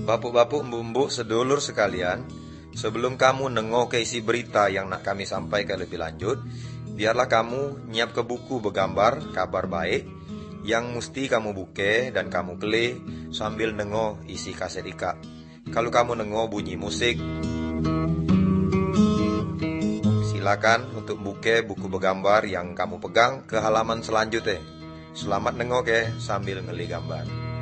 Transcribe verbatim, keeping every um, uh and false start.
Bapak-bapak, mbuk-mbuk, sedulur sekalian, sebelum kamu nengok ke isi berita yang nak kami sampaikan lebih lanjut, biarlah kamu nyiap ke buku bergambar kabar baik yang mesti kamu buke dan kamu klik sambil nengok isi kaset ikat. Kalau kamu nengok bunyi musik, silakan untuk buke buku bergambar yang kamu pegang ke halaman selanjutnya. Selamat nengok ya sambil ngeli gambar.